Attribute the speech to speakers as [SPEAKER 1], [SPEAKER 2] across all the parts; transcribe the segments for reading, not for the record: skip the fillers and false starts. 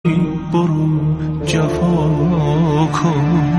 [SPEAKER 1] برو جفا کن.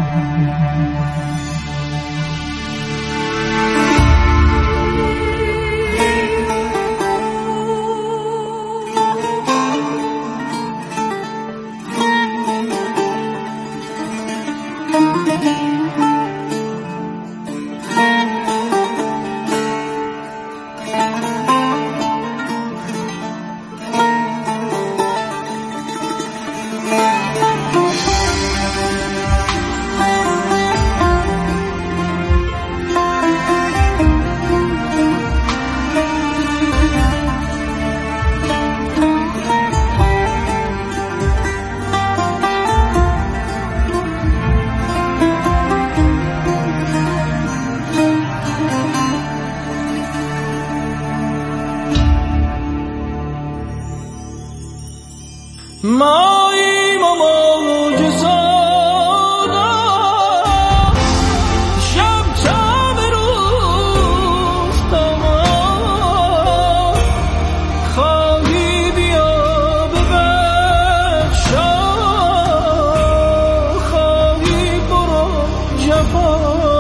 [SPEAKER 1] ماییم و معجزانا شب تا به روز تمام خواهی بیا ببخشا خواهی برو جفا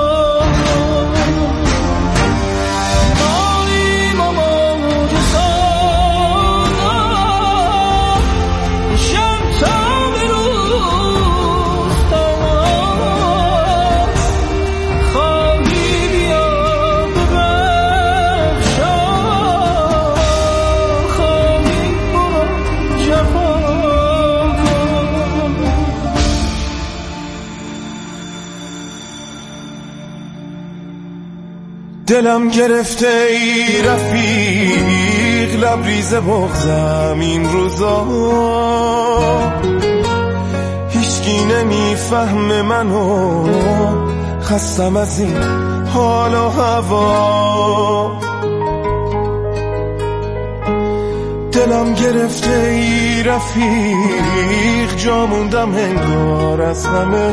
[SPEAKER 2] دلم گرفته ای رفیق لبریز بغضم این روزا هیچکی نمیفهمه منو خستم از این حال و هوا دلم گرفته ای رفیق جا موندم انگار از همه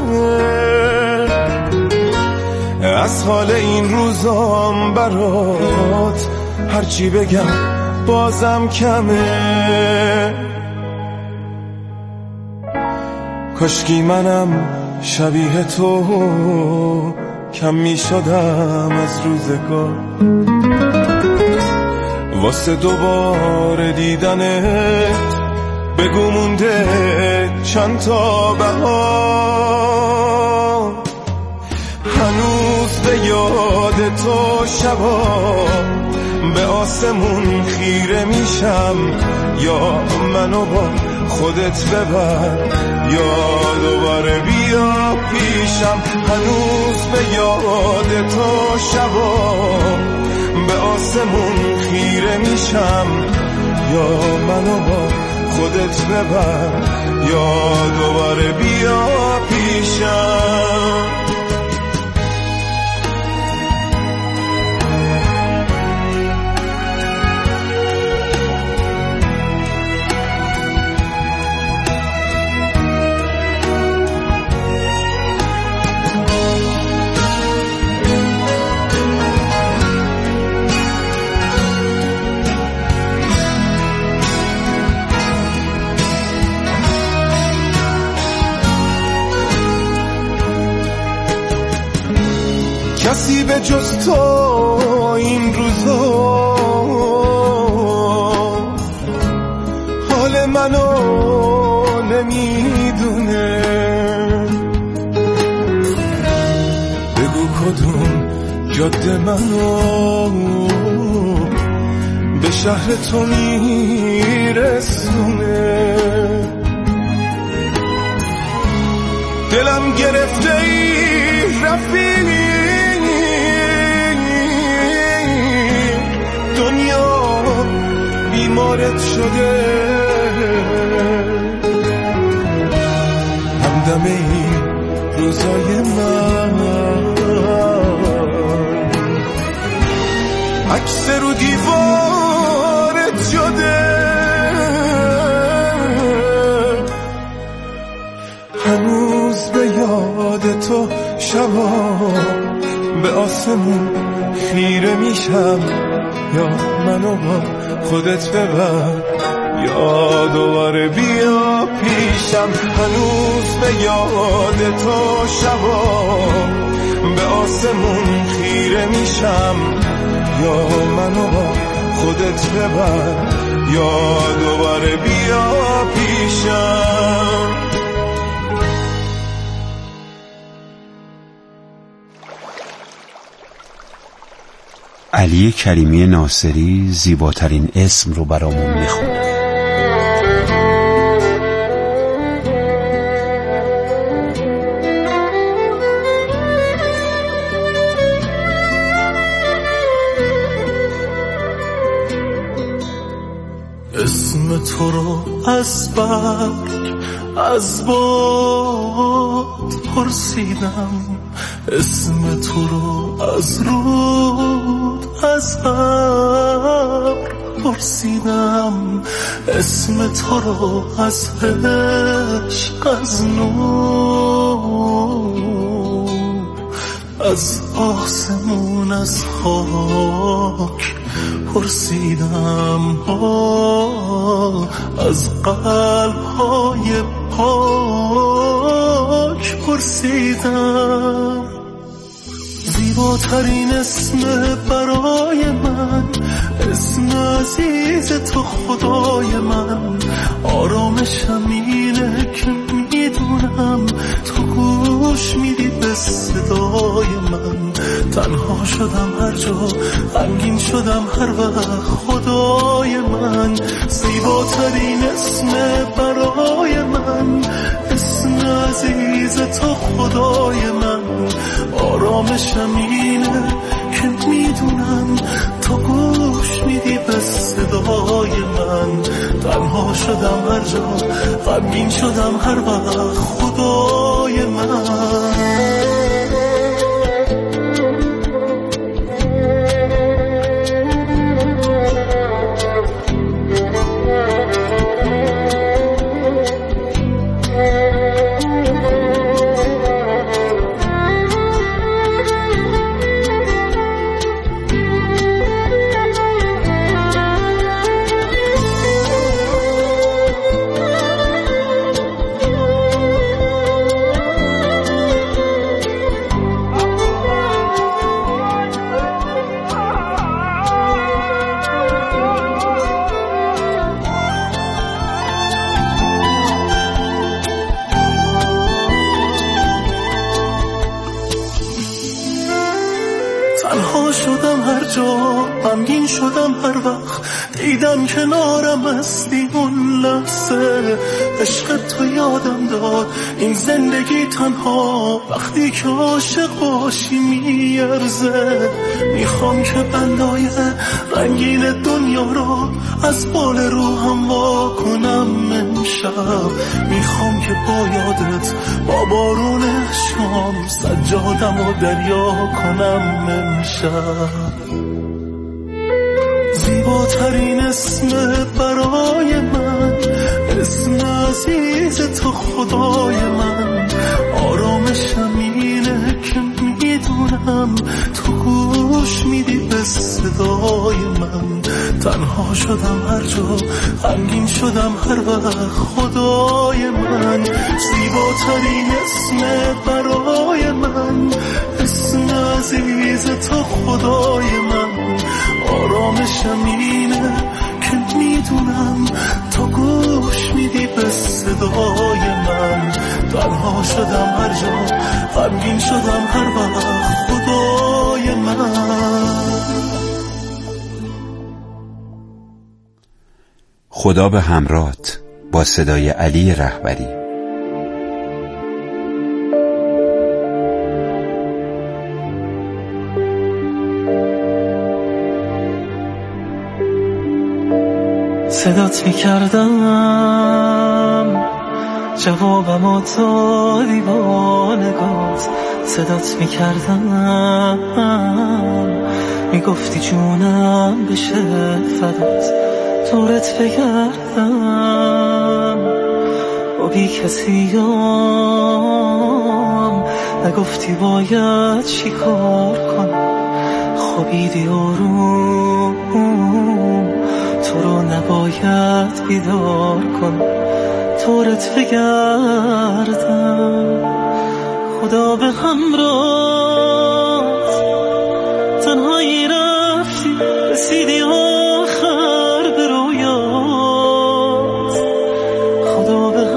[SPEAKER 2] از حال این روزام برات هرچی بگم بازم کمه کاشکی منم شبیه تو کم می شدم از روزگار واسه دوباره دیدنت بگو مونده چند تا بهار هنوز به یاد تو شبا به آسمون خیره میشم یا منو با خودت ببر یا دوباره بیا پیشم هنوز به یاد تو شبا به آسمون خیره میشم یا منو با خودت ببر یا دوباره بیا پیشم کسی به جز تو این روزا حال منو نمیدونه بگو کدوم جاده منو به شهر تو میرسونه دلم گرفته ای رفیق دنیا بیمارت شده همدم این روزای من عکس رو دیوارت شده هنوز به یاد تو شبا به آسمون خیره میشم یا منو با خودت ببر یا دوباره بیا پیشم، هنوز به یاد تو شبا به آسمون خیره میشم. یا منو با خودت ببر، یا دوباره بیا پیشم.
[SPEAKER 3] علی کریمی ناصری زیباترین اسم رو برامون میخونه.
[SPEAKER 1] اسم تو رو از برگ از باد پرسیدم، اسم تو رو از رود از ابر پرسیدم، اسم تو رو از عشق از نور از آسمون از خاک پرسیدم، از قلب‌های پاک پرسیدم. زیباترین اسم برای من، اسم عزیز تو خدای من. آرامشم اینه که میدونم تو گوش میدی به صدای من. تنها شدم هر جا، غمگین شدم هر وقت خدای من. زیباترین اسم برای من، اسم عزیز تو خدای من. آرامشم اینه که میدونم تو گوش میدی به صدای من. تنها شدم هر جا، غمگین شدم هر وقت خدای من. تنها شدم هر جا، غمگین شدم هر وقت دیدم کنارم هستی. اون لحظه عشق تو یادم داد این زندگی تنها وقتی که عاشق باشی میارزه. میخوام که بندای رنگین دنیا رو از بال روحم وا کنم امشب. میخوام که با یادت با بارون شام سجادم و دریا کنم امشب. زیباترین اسم برای من، اسم عزیز تو خدای من. آرامشم اینه که میدونم تو گوش میدی به صدای من. تنها شدم هر جا، غمگین شدم هر وقت خدای من. زیباترین اسم برای من، اسم عزیز تو خدای من. آرامشم اینه که میدونم تو گوش میدی به صدای من. تنها شدم هر جا، غمگین شدم هر وقت خدای من.
[SPEAKER 3] خدا به همراهت با صدای علی رهبری.
[SPEAKER 1] صدات میکردم جوابمو دادی با نگات. صدات میکردم میگفتی جونم بشه فدات. دورت بگردم با بی کسیم، نگفتی باید چی کار کنم. خوابیدی آروم تو تو رو نباید بیدار کنم، طورت بگردم. خدا به همراه تنهایی رفتی، رسیدی آخر به رویات. خدا به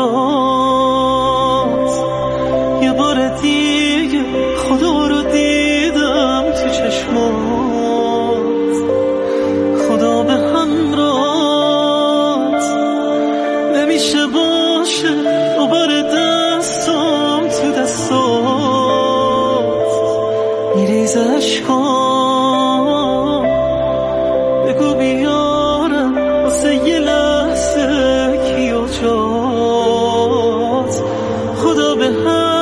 [SPEAKER 1] همراه یه بار دیگه خدا رو دیدم تو چشمات. خدا به همراه نمیشه باشه دوباره دستم تو دستات. میریزه اشکام بگو بیارم واسه یه لحظه کیو جات. خدا به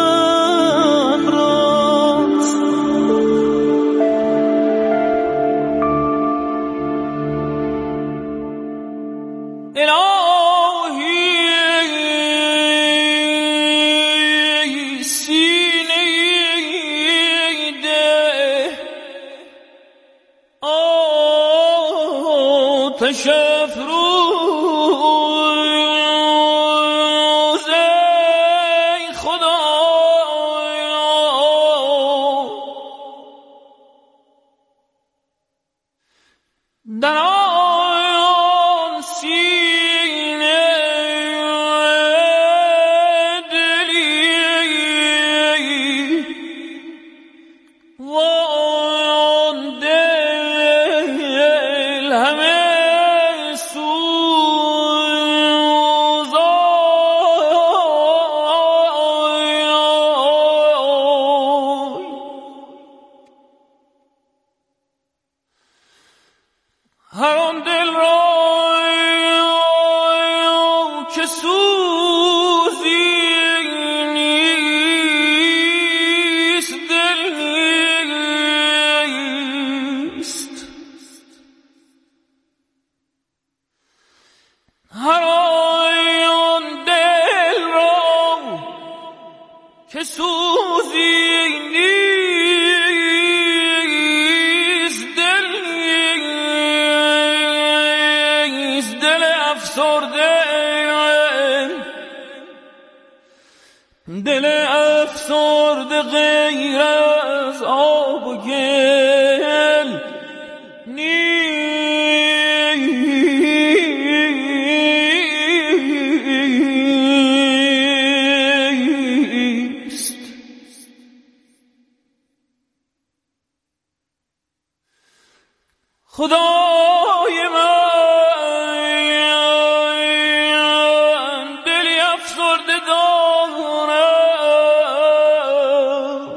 [SPEAKER 4] دل افسرده غیر از آب و گل نیست. خدای من دلی افسرده دارم،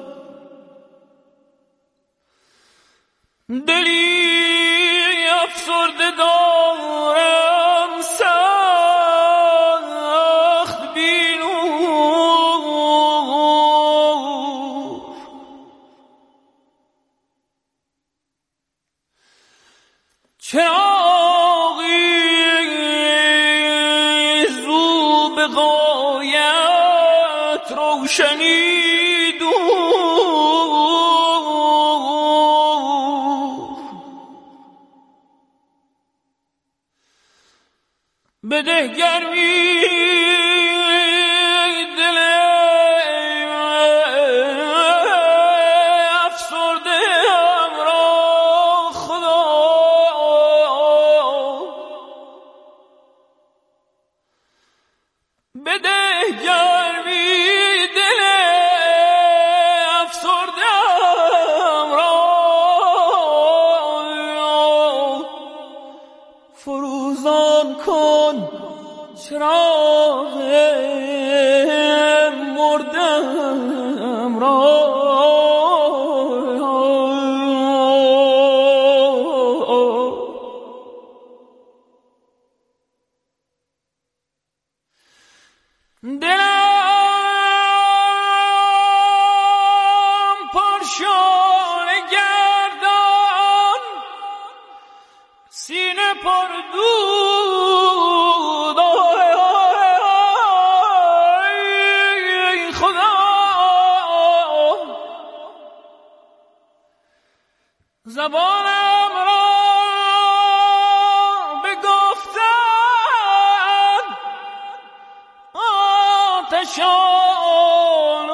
[SPEAKER 4] دلی افسرده دارم سخت بینور. چراغی زو به غایت روشنی دور، بده گرمی دل افسرده را خدا، بده گرمی دل افسرده را، فروزان کن چراغ مردم را. دلم پرشانه گردان، سینه پر دود، ای خدا زبانم را آتشان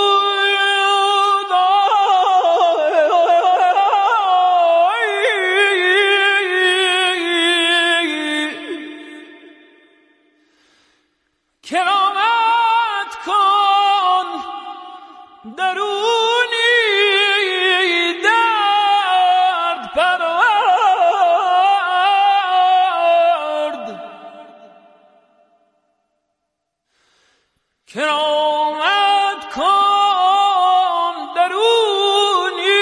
[SPEAKER 4] کرامت کن درونی درد پرورد کرامت کن درونی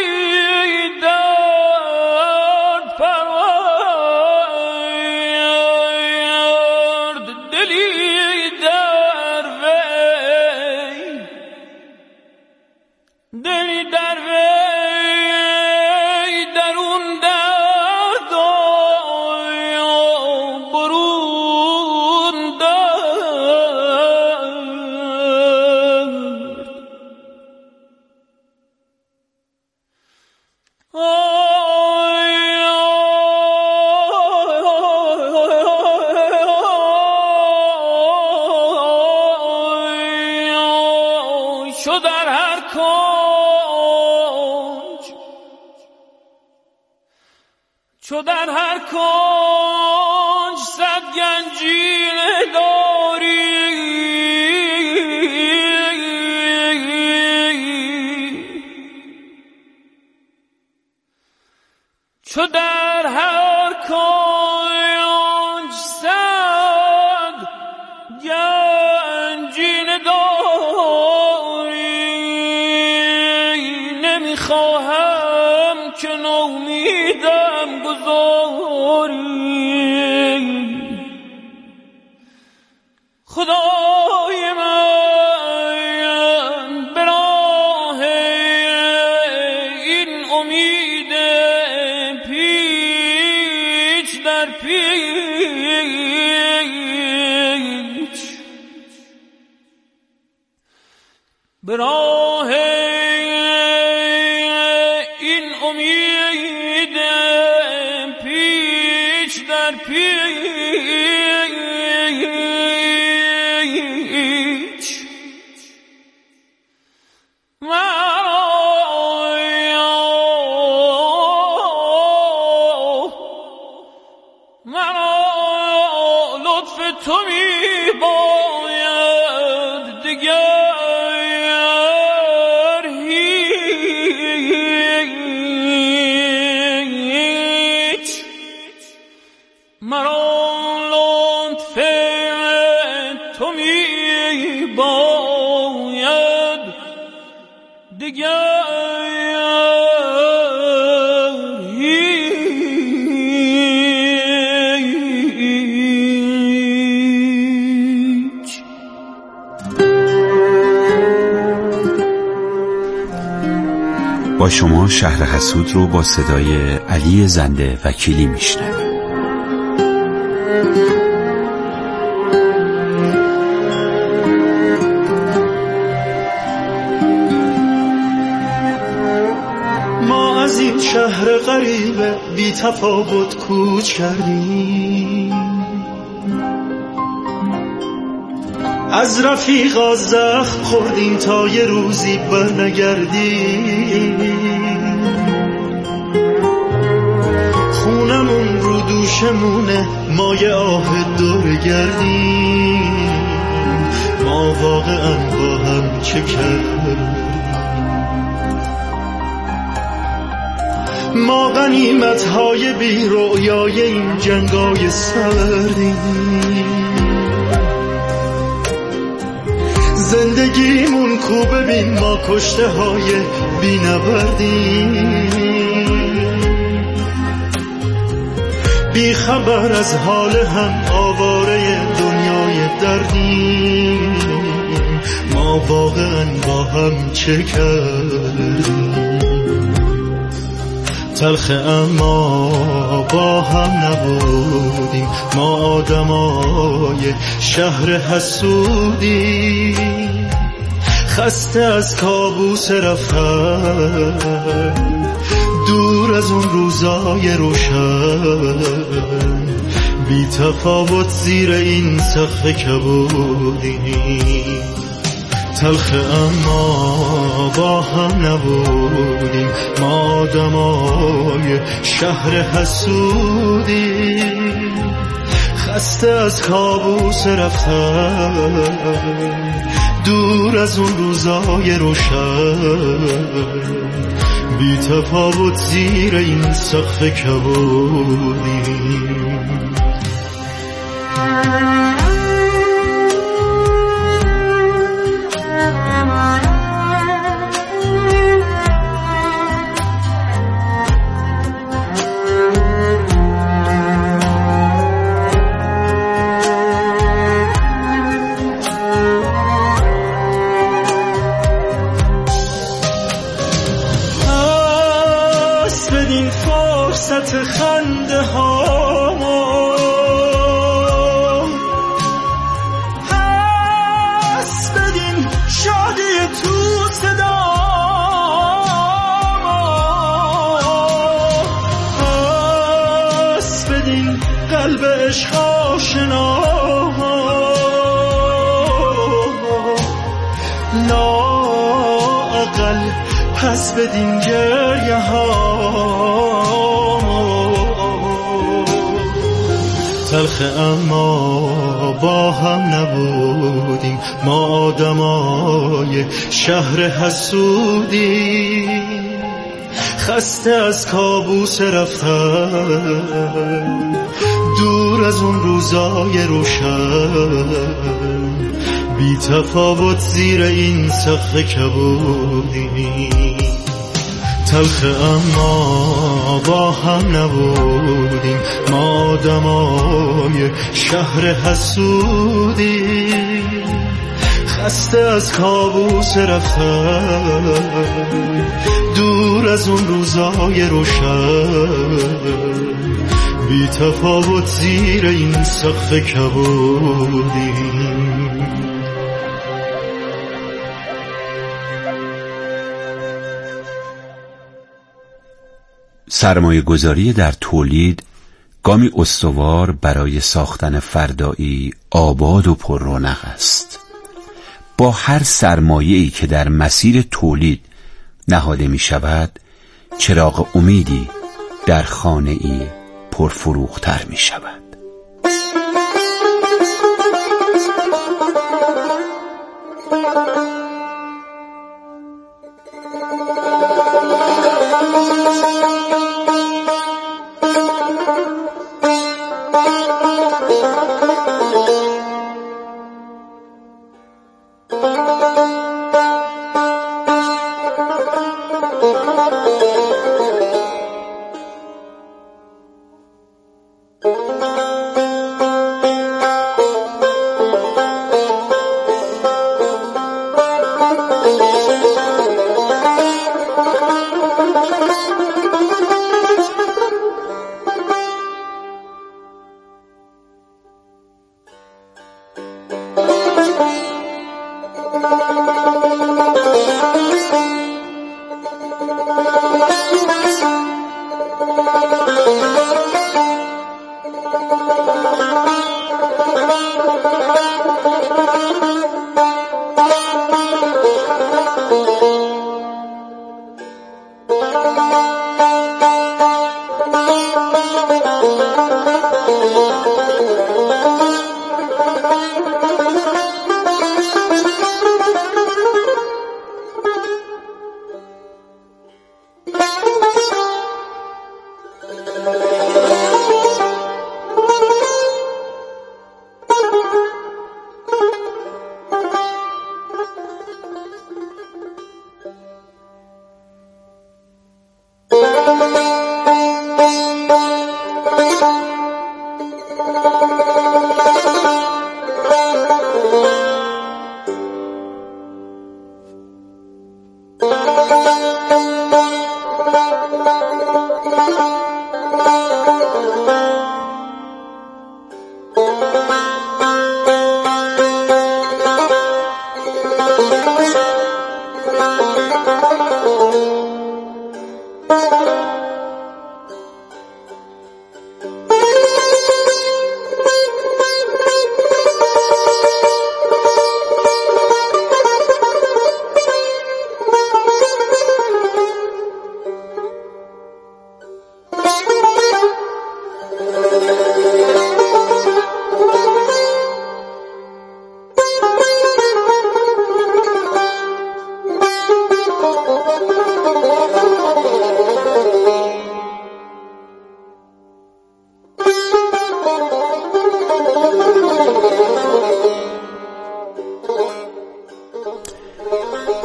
[SPEAKER 4] درد پرورد دلی در وی درون درد برون درد شو در هر چو در هر کنج صد گنجینه داری چو در هر کنج صد گنجینه داری نمیخواهم که نومیدم گذاری خدای من به راه این امید پیچ در پیچ به راه این امید پیچ در پیچ مرا لطف تو می باید دیگر هیچ مرا لطف تو می باید دیگر
[SPEAKER 3] با شما شهر حسود رو با صدای علی زنده وکیلی میشنویم.
[SPEAKER 1] ما از این شهر غریب بی تفاوت کوچ کردیم، از رفیقا زخم خوردیم تا یه روزی برنگردیم. خونمون رو دوشمونه، ما یه آه دور گردیم. ما واقعا با هم چه کردیم؟ ما غنیمت‌های بی رؤیای این جنگای سردیم. زندگیمون کو ببین، ما کشته های بی نبردیم. بی خبر از حال هم، آواره دنیای دردیم. ما واقعا با هم چه کردیم؟ تلخ اما با هم نبودیم، ما آدمای شهر حسودیم. خسته از کابوس رفتن، دور از اون روزای روشن. بی تفاوت زیر این سقف کبودیم. تلخ اما با هم نبودیم، ما آدمای شهر حسودیم، خسته از کابوس رفتن دور از اون روزای روشن، بی تفاوت زیر این سقف کبودیم. فرصت خنده ها پس بدین شادی تو صدا، پس بدین قلب عشق آشنا، لااقل پس بدین گریه ها. تلخ اما با هم نبودیم، ما آدمای شهر حسودیم، خسته از کابوس رفتن دور از اون روزای روشن، بی تفاوت زیر این سقف کبودیم. تلخ اما با هم نبودیم، ما آدمای شهر حسودیم، خسته از کابوس رفتن دور از اون روزای روشن، بی تفاوت زیر این سقف کبودیم.
[SPEAKER 3] سرمایه گذاری در تولید گامی استوار برای ساختن فردایی آباد و پر رونق است. با هر سرمایه‌ای که در مسیر تولید نهاده می شود، چراغ امیدی در خانه‌ای پرفروغ‌تر می شود.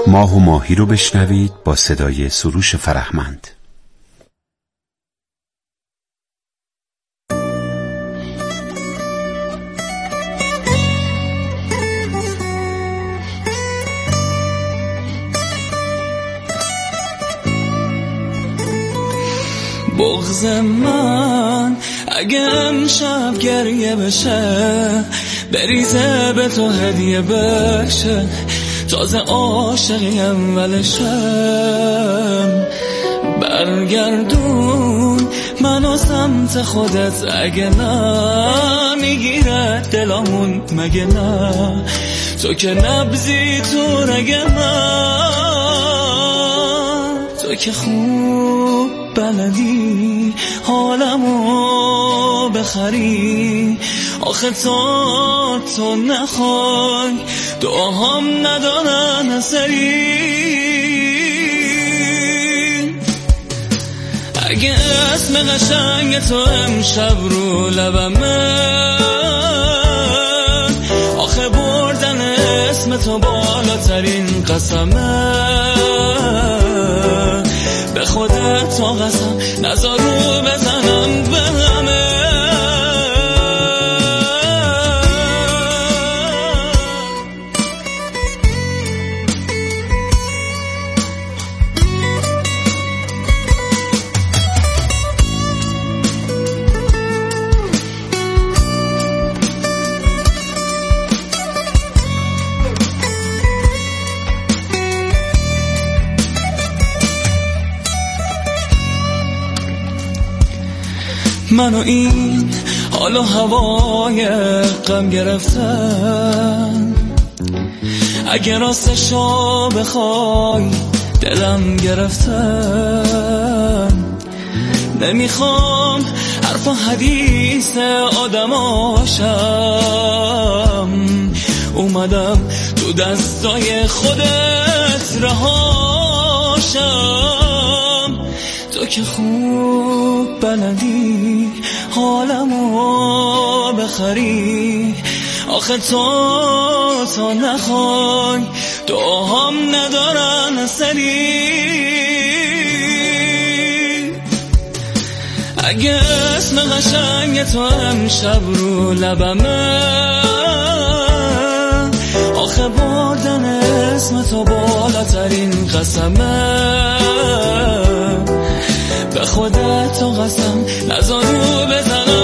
[SPEAKER 3] ماه و ماهی رو بشنوید با صدای سروش فرهمند.
[SPEAKER 5] بغض من اگه امشب گریه بشه، بریزه به تو هدیه بشه، تازه عاشقی اولشم. برگردون منو سمت خودت، اگه نه میگیره دلامون، مگه نه تو که نبضی تو رگ من، تو که خوب بلدی حالمو بخری. آخه تو نخوای دعاهام ندارن اثری. اگه اسم قشنگ تو امشب رو لبمه، آخه بردن اسم تو بالاترین قسمه. به خودت تا قسم نذار رو بزنم به همه. منو این حال و هوای غم گرفتن، اگه راستشو بخوای دلم گرفتن. نمیخوام حرف و حدیث آدماشم، اومدم تو دستای خودت رهاشم. تو که خوب بلدی حالمو بخری. آخه تو نخوای دعاهام ندارن اثری. اگه اسم قشنگ تو امشب رو لبمه، آخه بردن اسم تو بالاترین قسمه. به خودت تو قسم نذار رو بزنم